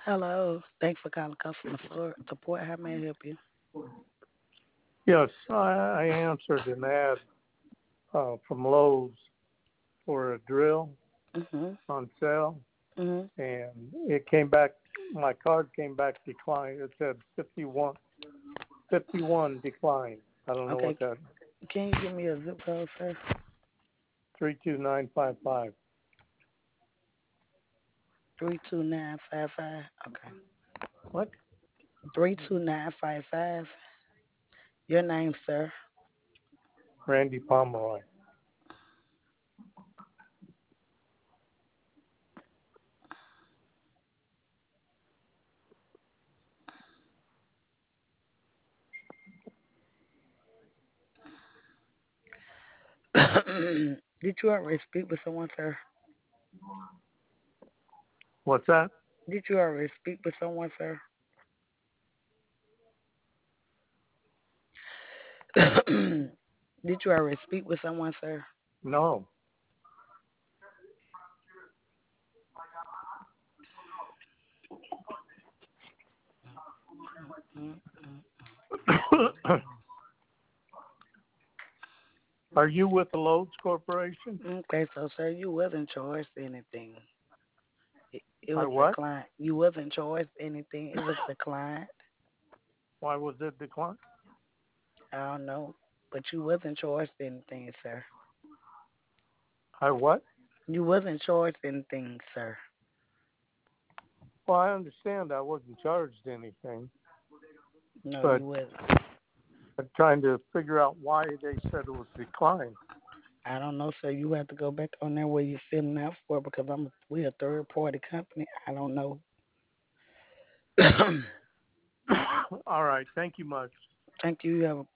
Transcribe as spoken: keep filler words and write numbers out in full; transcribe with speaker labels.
Speaker 1: Hello. Thanks for calling customer support. Support. How may I help you?
Speaker 2: Yes, I, I answered an ad uh, from Lowe's for a drill
Speaker 1: Mhm.
Speaker 2: on sale,
Speaker 1: Mhm.
Speaker 2: and it came back. My card came back declined. It said fifty-one, fifty-one declined. I don't know
Speaker 1: Okay.
Speaker 2: what that.
Speaker 1: Can you give me a zip code, sir?
Speaker 2: Three two nine five five.
Speaker 1: Three two nine five five. Okay.
Speaker 2: What?
Speaker 1: Three two nine five five. Your name, sir.
Speaker 2: Randy Pomeroy.
Speaker 1: Did you already speak with someone, sir?
Speaker 2: What's that?
Speaker 1: Did you already speak with someone, sir? Did you already speak with someone, sir?
Speaker 2: No.
Speaker 1: Mm-mm.
Speaker 2: Are you with the Lowe's Corporation?
Speaker 1: Okay, so sir, you wasn't charged anything. It, it
Speaker 2: I
Speaker 1: was
Speaker 2: what?
Speaker 1: declined. You wasn't charged anything. It was declined.
Speaker 2: Why was it declined?
Speaker 1: I don't know, but you wasn't charged anything, sir.
Speaker 2: I what?
Speaker 1: You wasn't charged anything, sir.
Speaker 2: Well, I understand I wasn't charged anything,
Speaker 1: No,
Speaker 2: but
Speaker 1: you wasn't.
Speaker 2: I'm trying to figure out why they said it was declined.
Speaker 1: I don't know, sir. You have to go back on there where you're filling out for because I'm we a third party company. I don't know.
Speaker 2: All right. Thank you much.
Speaker 1: Thank you. You have a